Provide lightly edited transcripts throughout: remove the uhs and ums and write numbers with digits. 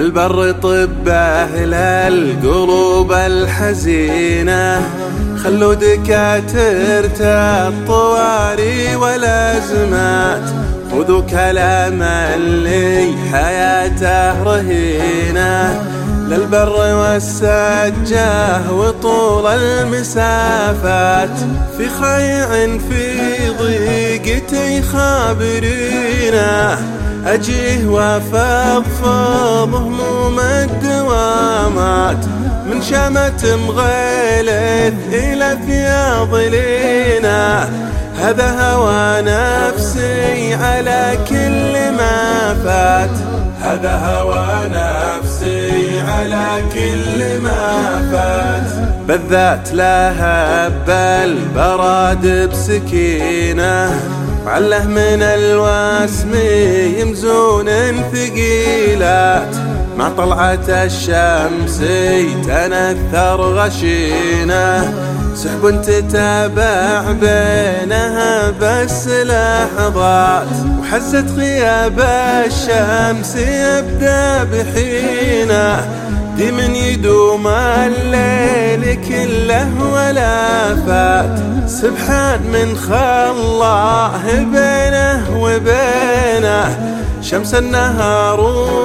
للبر طب أهل القلوب الحزينة، خلوا دكاترة الطواري والأزمات، خذوا كلام اللي حياته رهينة، للبر والسجاه وطول المسافات، في خيع في ضيقتي خابرينه، أجيه وأفضفض هموم الدوامات، من شمة مغيلث إلى فياض لينا، هذا هوى نفسي على كل ما فات، هذا هوى نفسي على كل ما فات، بالذات لهب البراد بسكينة، وعله من الوسم يمزون ثقيلات، مع طلعة الشمس تنثر غشينة، سحب تتابع بينها بس لحظات، وحزت غياب الشمس يبدأ بحينه، دي من يدوم الليل كله ولا فات، سبحان من خلاه بينه وبينه، شمس النهار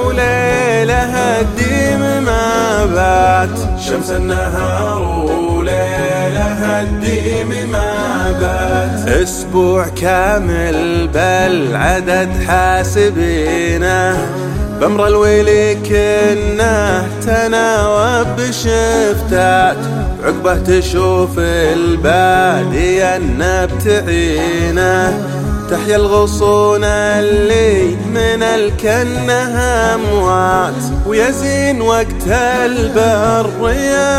وليله الديم ما بات، شمس النهار وليله الديم ما بات، اسبوع كامل بالعدد حاسبينه، بمر الويل كنه تناوب بشفتات، عقبه تشوف البادية النبتعينه، تحيا الغصون اللي من الكنه أموات، ويزين وقت البر يا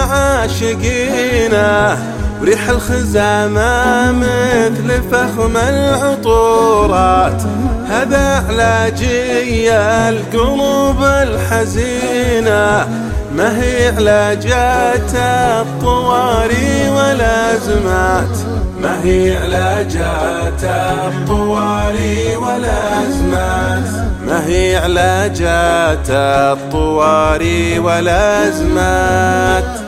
عاشقينه، وريح الخزامة مثل فخم العطورات، هذا علاجي القلوب الحزينة، ما هي علاجات الطواري والأزمات، ما هي علاجات الطواري والأزمات، ما هي علاجات الطواري والأزمات.